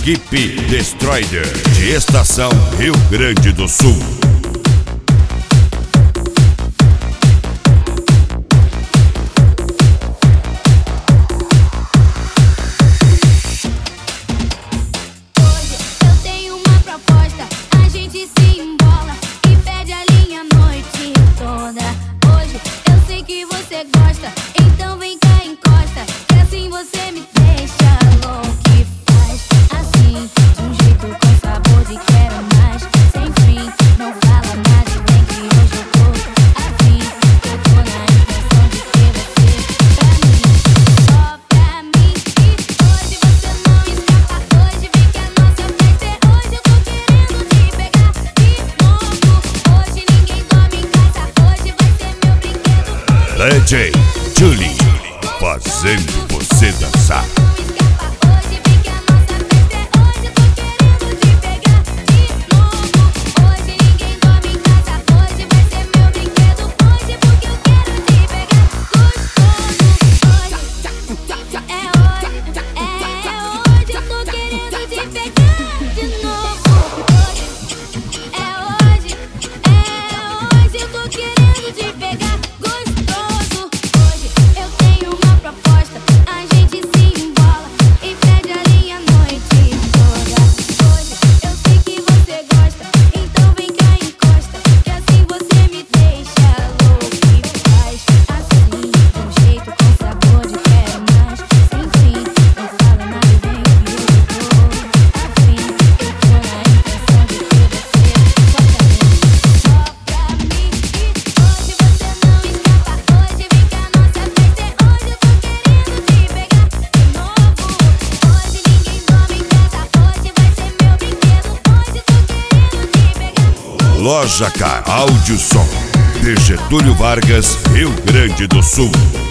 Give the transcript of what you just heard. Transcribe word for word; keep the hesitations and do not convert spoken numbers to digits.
Equipe Destroyer de Estação Rio Grande do Sul. Então vem cá, encosta, que assim você me deixa louco e faz assim, de um jeito com sabor de quero mais, sem fim, não fala nada e vem que hoje eu tô afim, eu tô na intenção de ter você pra mim, só pra mim, e hoje você não escapa, hoje vem que a nossa festa é hoje, eu tô querendo te pegar de novo, hoje ninguém dorme em casa, hoje vai ser meu brinquedo. D J Julie, fazendo você dançar. Hoje vem que a nossa festa é hoje, eu tô querendo te pegar de novo. Hoje ninguém dorme em casa, hoje vai ser meu brinquedo. Hoje porque eu quero te pegar gostoso. Hoje é hoje, é hoje, eu tô querendo te pegar de novo. Hoje é hoje, é hoje, eu tô querendo te pegar gostoso. Hoje eu tenho uma proposta, a gente se embola e perde a linha a noite toda. Hoje eu sei que você gosta, então vem cá, encosta, que assim você me deixa louco e faz assim, de um jeito com sabor de quero mais, sem fim, não fala nada e vem que eu tô afim, eu tô na intenção de ter você só pra mim, só pra mim, e hoje você não escapa, hoje vem que a nossa festa é hoje, eu tô querendo te pegar de novo. Hoje ninguém dorme em casa, hoje vai ser meu brinquedo, hoje eu tô querendo te pegar. Loja Car Áudio Som de Getúlio Vargas, Rio Grande do Sul.